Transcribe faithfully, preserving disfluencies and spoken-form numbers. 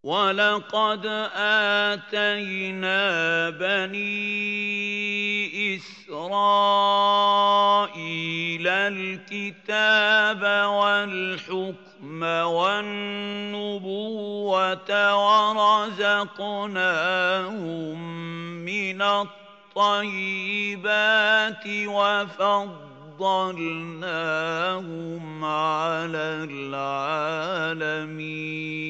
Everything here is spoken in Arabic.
وَلَقَدْ آتَيْنَا بَنِي إِسْرَائِيلَ الْكِتَابَ وَالْحُكْمَ وَالنُّبُوَّةَ وَرَزَقْنَاهُم مِّنَ الطَّيِّبَاتِ وَفَضَّلْنَاهُمْ عَلَى الْعَالَمِينَ.